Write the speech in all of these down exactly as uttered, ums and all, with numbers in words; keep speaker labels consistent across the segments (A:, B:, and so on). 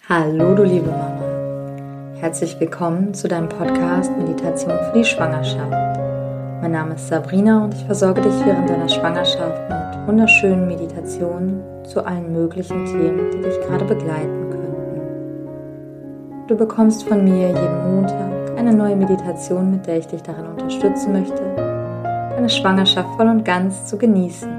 A: Hallo, du liebe Mama. Herzlich willkommen zu deinem Podcast Meditation für die Schwangerschaft. Mein Name ist Sabrina und ich versorge dich während deiner Schwangerschaft mit wunderschönen Meditationen zu allen möglichen Themen, die dich gerade begleiten könnten. Du bekommst von mir jeden Montag eine neue Meditation, mit der ich dich darin unterstützen möchte, deine Schwangerschaft voll und ganz zu genießen.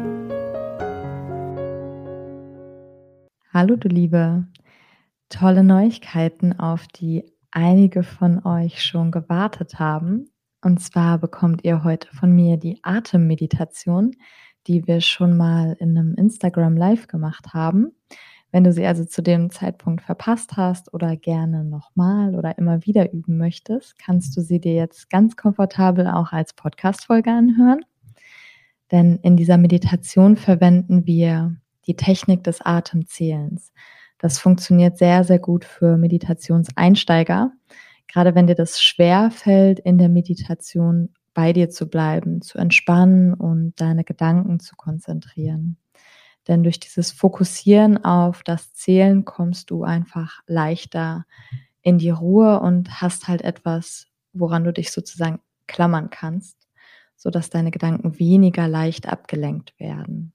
A: Hallo, du Liebe. Tolle Neuigkeiten, auf die einige von euch schon gewartet haben. Und zwar bekommt ihr heute von mir die Atemmeditation, die wir schon mal in einem Instagram Live gemacht haben. Wenn du sie also zu dem Zeitpunkt verpasst hast oder gerne nochmal oder immer wieder üben möchtest, kannst du sie dir jetzt ganz komfortabel auch als Podcast-Folge anhören. Denn in dieser Meditation verwenden wir die Technik des Atemzählens. Das funktioniert sehr, sehr gut für Meditationseinsteiger. Gerade wenn dir das schwer fällt, in der Meditation bei dir zu bleiben, zu entspannen und deine Gedanken zu konzentrieren. Denn durch dieses Fokussieren auf das Zählen kommst du einfach leichter in die Ruhe und hast halt etwas, woran du dich sozusagen klammern kannst, sodass deine Gedanken weniger leicht abgelenkt werden.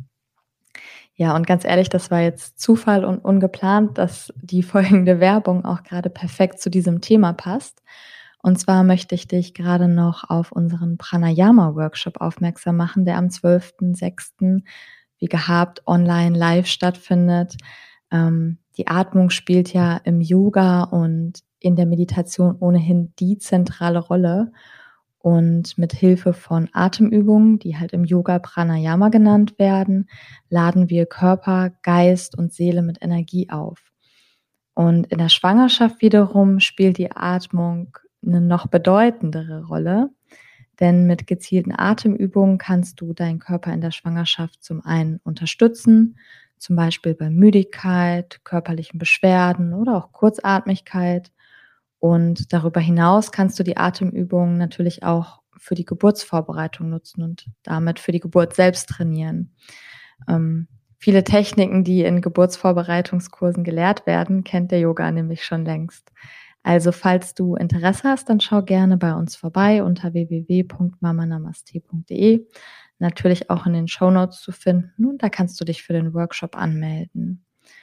A: Ja, und ganz ehrlich, das war jetzt Zufall und ungeplant, dass die folgende Werbung auch gerade perfekt zu diesem Thema passt. Und zwar möchte ich dich gerade noch auf unseren Pranayama-Workshop aufmerksam machen, der am zwölften sechsten wie gehabt online live stattfindet. Ähm, die Atmung spielt ja im Yoga und in der Meditation ohnehin die zentrale Rolle. Und mit Hilfe von Atemübungen, die halt im Yoga Pranayama genannt werden, laden wir Körper, Geist und Seele mit Energie auf. Und in der Schwangerschaft wiederum spielt die Atmung eine noch bedeutendere Rolle, denn mit gezielten Atemübungen kannst du deinen Körper in der Schwangerschaft zum einen unterstützen, zum Beispiel bei Müdigkeit, körperlichen Beschwerden oder auch Kurzatmigkeit. Und darüber hinaus kannst du die Atemübungen natürlich auch für die Geburtsvorbereitung nutzen und damit für die Geburt selbst trainieren. Ähm, viele Techniken, die in Geburtsvorbereitungskursen gelehrt werden, kennt der Yoga nämlich schon längst. Also falls du Interesse hast, dann schau gerne bei uns vorbei unter w w w punkt mamanamaste punkt de. Natürlich auch in den Shownotes zu finden und da kannst du dich für den Workshop anmelden.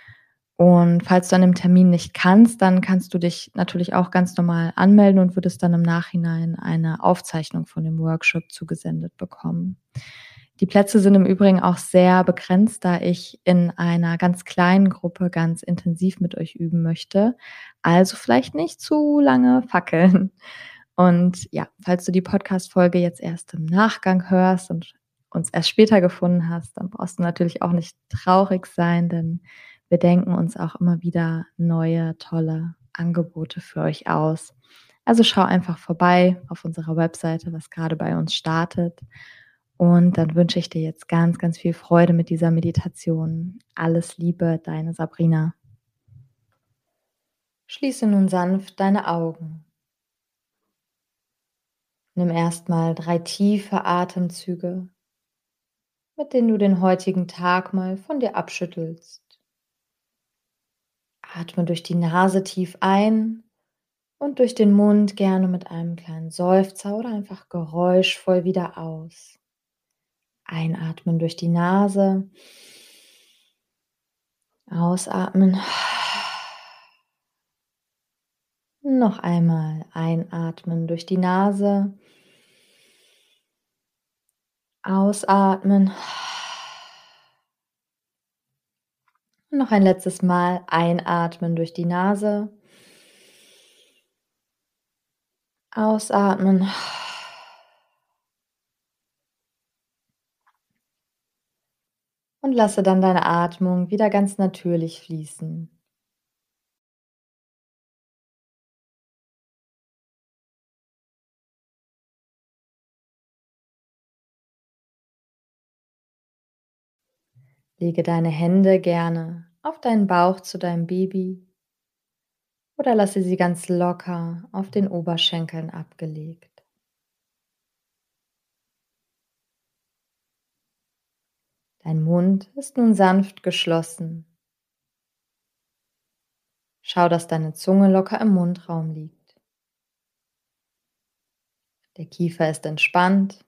A: Und falls du an dem Termin nicht kannst, dann kannst du dich natürlich auch ganz normal anmelden und würdest dann im Nachhinein eine Aufzeichnung von dem Workshop zugesendet bekommen. Die Plätze sind im Übrigen auch sehr begrenzt, da ich in einer ganz kleinen Gruppe ganz intensiv mit euch üben möchte. Also vielleicht nicht zu lange fackeln. Und ja, falls du die Podcast-Folge jetzt erst im Nachgang hörst und uns erst später gefunden hast, dann brauchst du natürlich auch nicht traurig sein, denn wir denken uns auch immer wieder neue, tolle Angebote für euch aus. Also schau einfach vorbei auf unserer Webseite, was gerade bei uns startet. Und dann wünsche ich dir jetzt ganz, ganz viel Freude mit dieser Meditation. Alles Liebe, deine Sabrina. Schließe nun sanft deine Augen. Nimm erstmal drei tiefe Atemzüge, mit denen du den heutigen Tag mal von dir abschüttelst. Atme durch die Nase tief ein und durch den Mund gerne mit einem kleinen Seufzer oder einfach geräuschvoll wieder aus. Einatmen durch die Nase, ausatmen. Noch einmal einatmen durch die Nase, ausatmen. Noch ein letztes Mal einatmen durch die Nase, ausatmen. Und lasse dann deine Atmung wieder ganz natürlich fließen. Lege deine Hände gerne auf deinen Bauch zu deinem Baby oder lasse sie ganz locker auf den Oberschenkeln abgelegt. Dein Mund ist nun sanft geschlossen. Schau, dass deine Zunge locker im Mundraum liegt. Der Kiefer ist entspannt,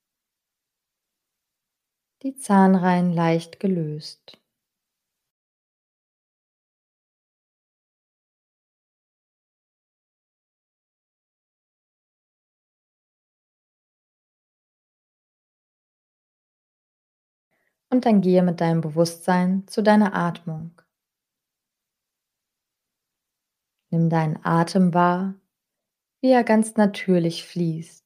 A: die Zahnreihen leicht gelöst. Und dann gehe mit deinem Bewusstsein zu deiner Atmung. Nimm deinen Atem wahr, wie er ganz natürlich fließt.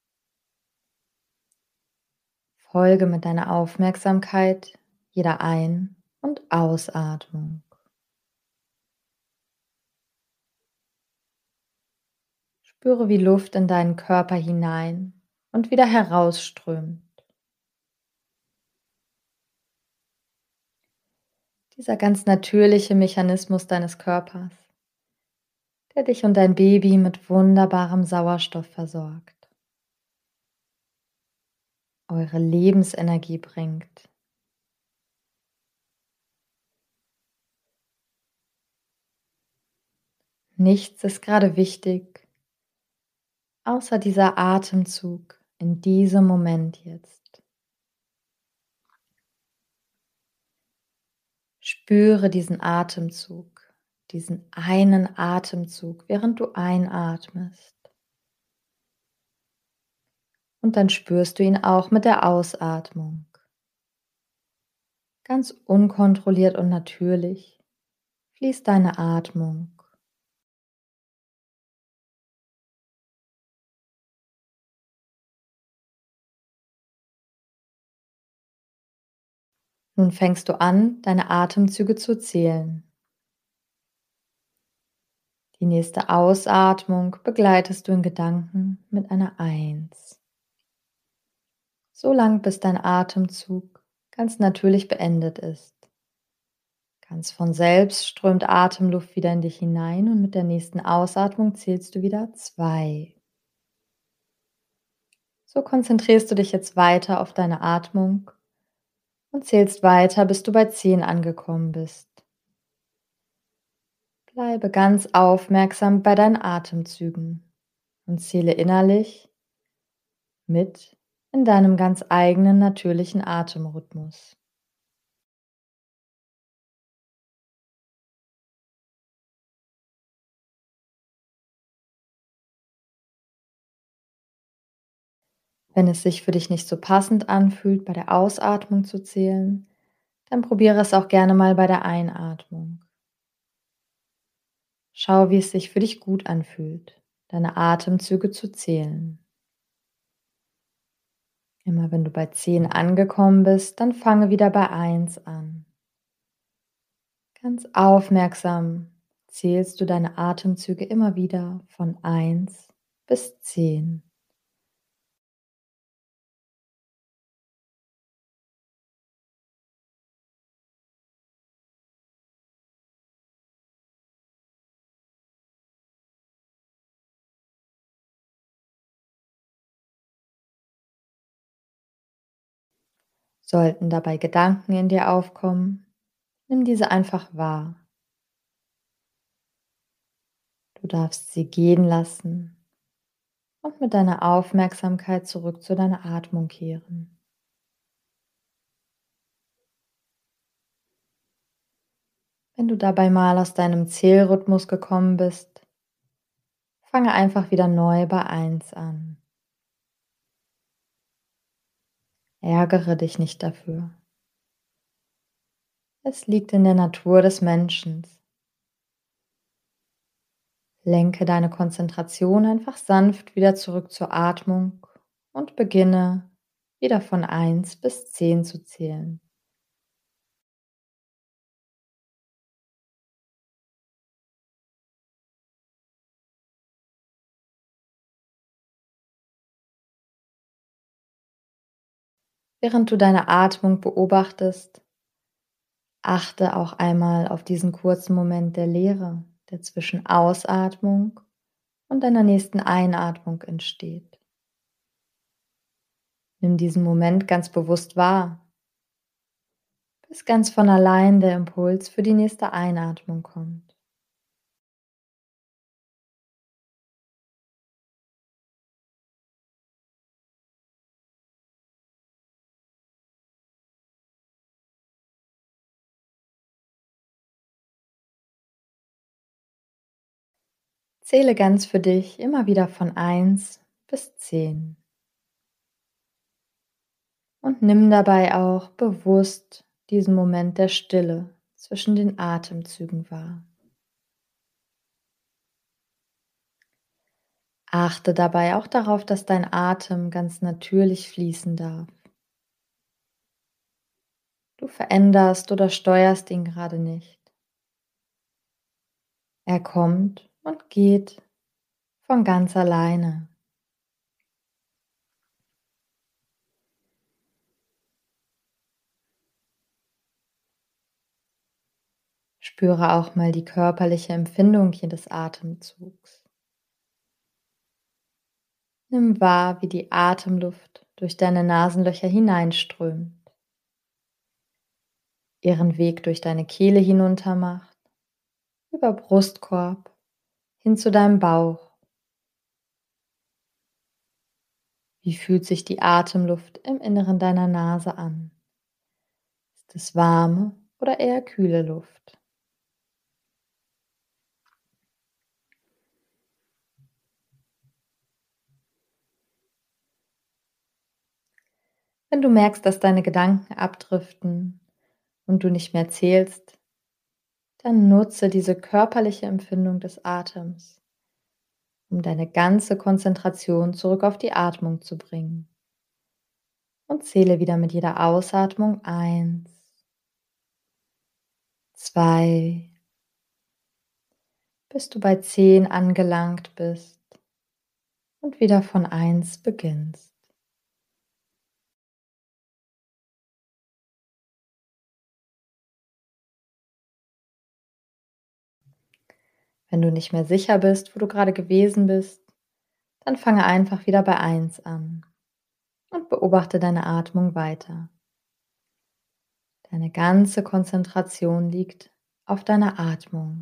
A: Folge mit deiner Aufmerksamkeit jeder Ein- und Ausatmung. Spüre, wie Luft in deinen Körper hinein und wieder herausströmt. Dieser ganz natürliche Mechanismus deines Körpers, der dich und dein Baby mit wunderbarem Sauerstoff versorgt, eure Lebensenergie bringt. Nichts ist gerade wichtig, außer dieser Atemzug in diesem Moment jetzt. Spüre diesen Atemzug, diesen einen Atemzug, während du einatmest. Und dann spürst du ihn auch mit der Ausatmung. Ganz unkontrolliert und natürlich fließt deine Atmung. Nun fängst du an, deine Atemzüge zu zählen. Die nächste Ausatmung begleitest du in Gedanken mit einer Eins. So lang, bis dein Atemzug ganz natürlich beendet ist. Ganz von selbst strömt Atemluft wieder in dich hinein und mit der nächsten Ausatmung zählst du wieder zwei. So konzentrierst du dich jetzt weiter auf deine Atmung und zählst weiter, bis du bei zehn angekommen bist. Bleibe ganz aufmerksam bei deinen Atemzügen und zähle innerlich mit in deinem ganz eigenen natürlichen Atemrhythmus. Wenn es sich für dich nicht so passend anfühlt, bei der Ausatmung zu zählen, dann probiere es auch gerne mal bei der Einatmung. Schau, wie es sich für dich gut anfühlt, deine Atemzüge zu zählen. Immer wenn du bei zehn angekommen bist, dann fange wieder bei eins an. Ganz aufmerksam zählst du deine Atemzüge immer wieder von eins bis zehn. Sollten dabei Gedanken in dir aufkommen, nimm diese einfach wahr. Du darfst sie gehen lassen und mit deiner Aufmerksamkeit zurück zu deiner Atmung kehren. Wenn du dabei mal aus deinem Zählrhythmus gekommen bist, fange einfach wieder neu bei eins an. Ärgere dich nicht dafür. Es liegt in der Natur des Menschen. Lenke deine Konzentration einfach sanft wieder zurück zur Atmung und beginne wieder von eins bis zehn zu zählen. Während du deine Atmung beobachtest, achte auch einmal auf diesen kurzen Moment der Leere, der zwischen Ausatmung und deiner nächsten Einatmung entsteht. Nimm diesen Moment ganz bewusst wahr, bis ganz von allein der Impuls für die nächste Einatmung kommt. Zähle ganz für dich immer wieder von eins bis zehn und nimm dabei auch bewusst diesen Moment der Stille zwischen den Atemzügen wahr. Achte dabei auch darauf, dass dein Atem ganz natürlich fließen darf. Du veränderst oder steuerst ihn gerade nicht. Er kommt und geht von ganz alleine. Spüre auch mal die körperliche Empfindung jedes Atemzugs. Nimm wahr, wie die Atemluft durch deine Nasenlöcher hineinströmt, ihren Weg durch deine Kehle hinunter macht, über Brustkorb hin zu deinem Bauch. Wie fühlt sich die Atemluft im Inneren deiner Nase an? Ist es warme oder eher kühle Luft? Wenn du merkst, dass deine Gedanken abdriften und du nicht mehr zählst, dann nutze diese körperliche Empfindung des Atems, um deine ganze Konzentration zurück auf die Atmung zu bringen. Und zähle wieder mit jeder Ausatmung eins, zwei, bis du bei zehn angelangt bist und wieder von eins beginnst. Wenn du nicht mehr sicher bist, wo du gerade gewesen bist, dann fange einfach wieder bei eins an und beobachte deine Atmung weiter. Deine ganze Konzentration liegt auf deiner Atmung.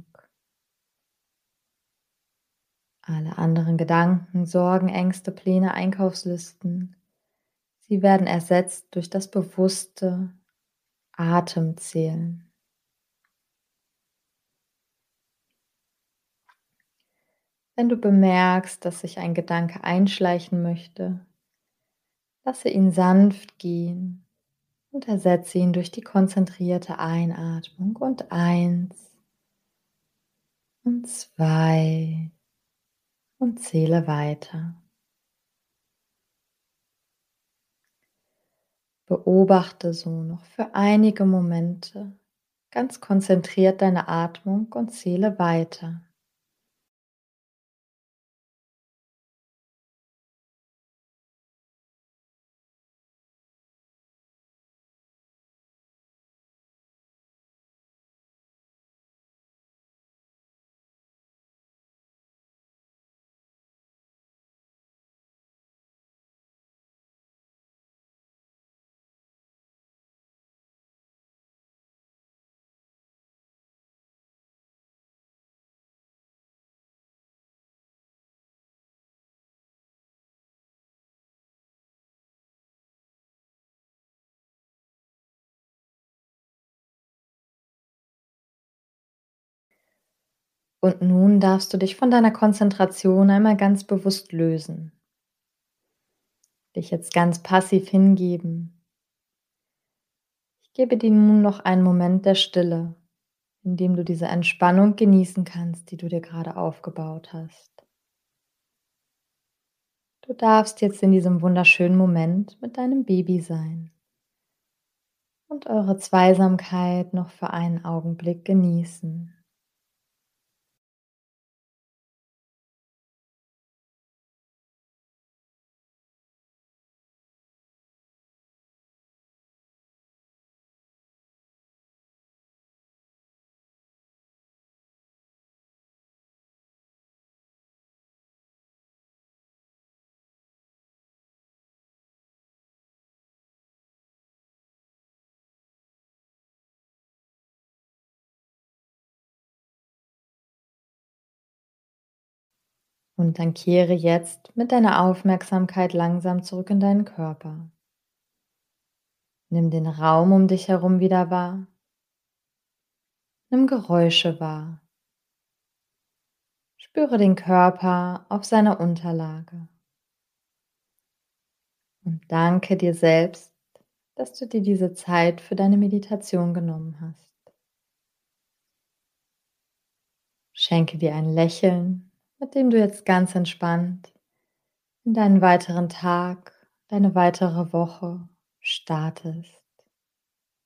A: Alle anderen Gedanken, Sorgen, Ängste, Pläne, Einkaufslisten, sie werden ersetzt durch das bewusste Atemzählen. Wenn du bemerkst, dass sich ein Gedanke einschleichen möchte, lasse ihn sanft gehen und ersetze ihn durch die konzentrierte Einatmung und eins und zwei und zähle weiter. Beobachte so noch für einige Momente ganz konzentriert deine Atmung und zähle weiter. Und nun darfst du dich von deiner Konzentration einmal ganz bewusst lösen. Dich jetzt ganz passiv hingeben. Ich gebe dir nun noch einen Moment der Stille, in dem du diese Entspannung genießen kannst, die du dir gerade aufgebaut hast. Du darfst jetzt in diesem wunderschönen Moment mit deinem Baby sein und eure Zweisamkeit noch für einen Augenblick genießen. Und dann kehre jetzt mit deiner Aufmerksamkeit langsam zurück in deinen Körper. Nimm den Raum um dich herum wieder wahr. Nimm Geräusche wahr. Spüre den Körper auf seiner Unterlage und danke dir selbst, dass du dir diese Zeit für deine Meditation genommen hast. Schenke dir ein Lächeln, mit dem du jetzt ganz entspannt in deinen weiteren Tag, deine weitere Woche startest.